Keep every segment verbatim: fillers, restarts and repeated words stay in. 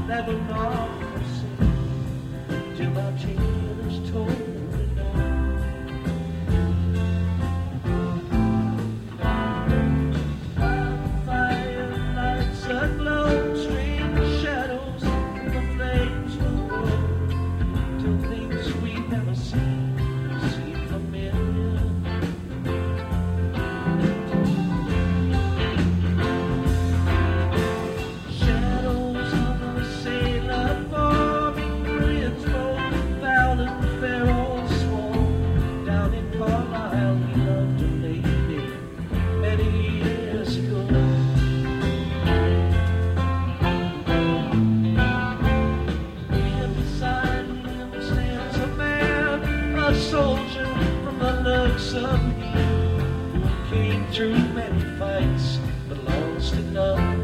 that will not forsake till my tale is told. Soldier from the looks of him, who came through many fights but lost enough.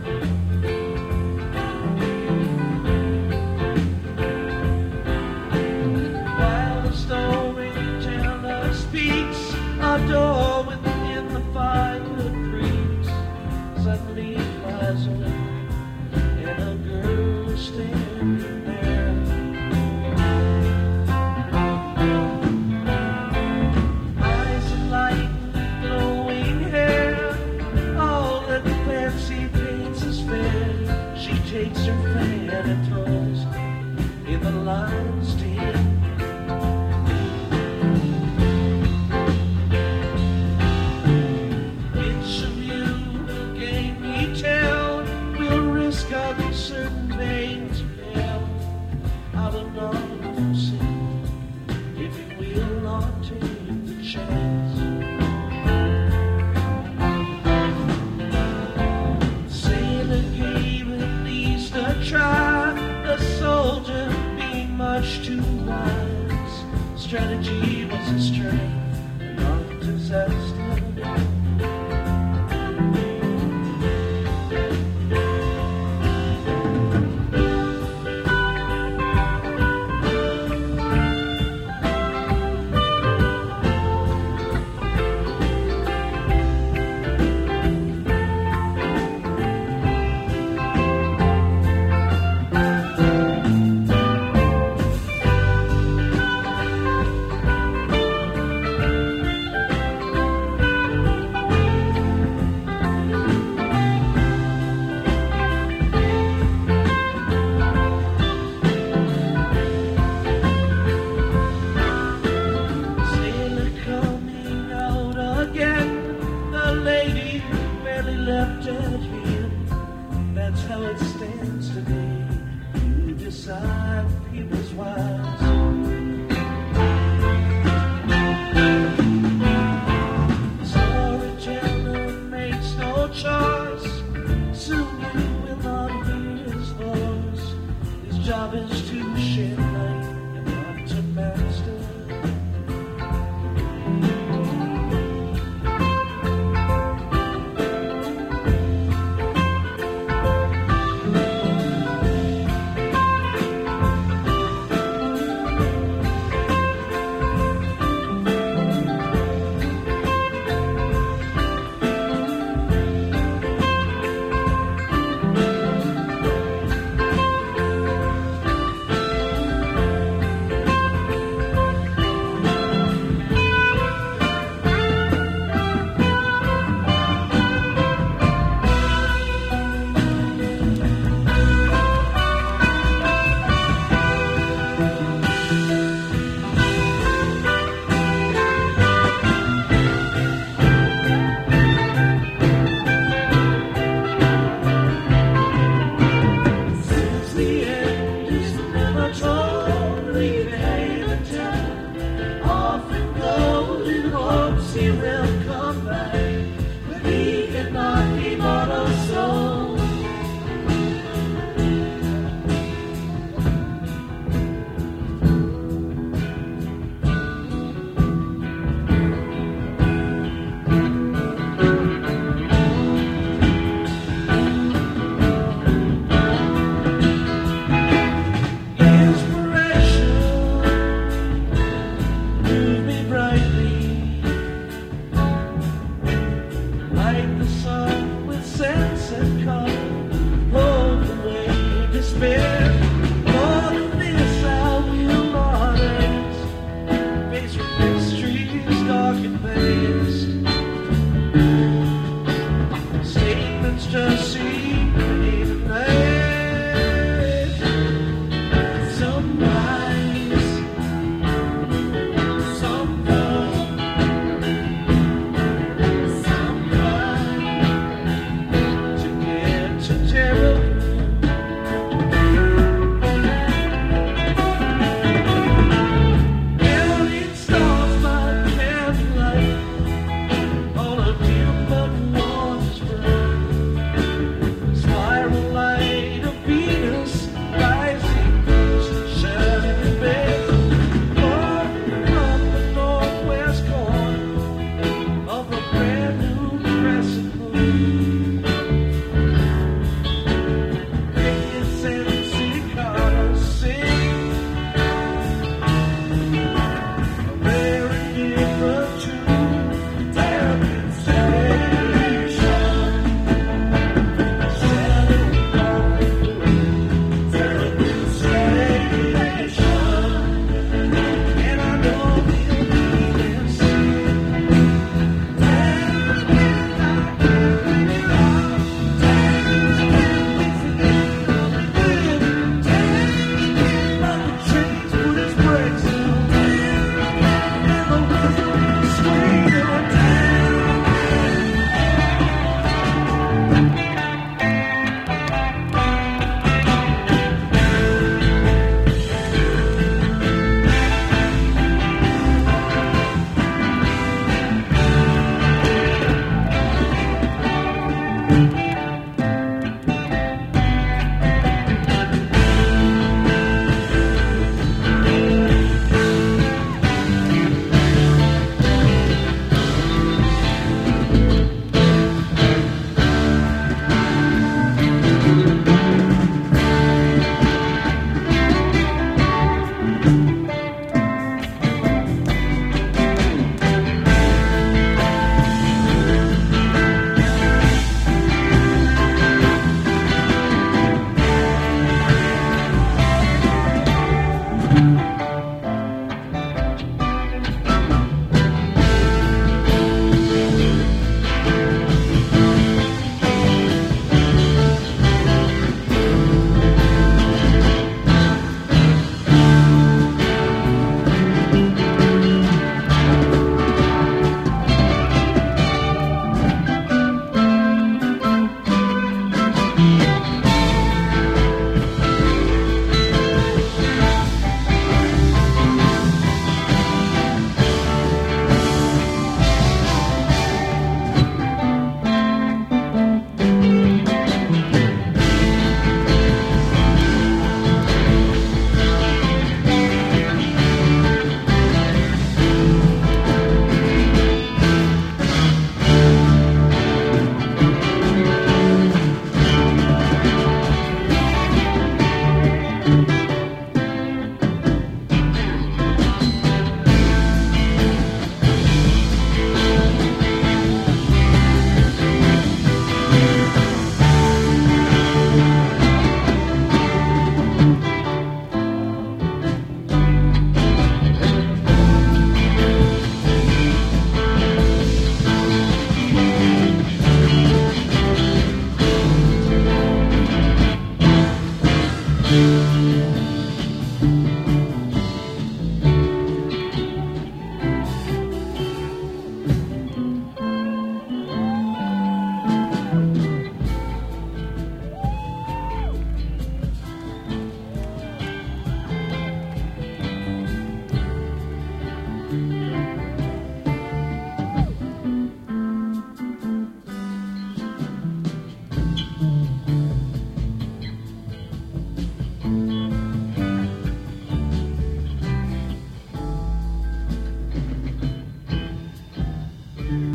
While the storyteller speaks, a door within the fire creaks. Suddenly it flies away, and a girl is standing there. Takes her fan and throws in the lion's den. Which of you will gain me tell, will risk of certain veins fail. I will not forsake if you will not take the chance. Try the soldier being much too wise. Strategy was his strength, not disaster. Left at him, that's how it stands today. You decide people's wives. The storyteller makes no choice. Soon you will not hear his voice. His job is to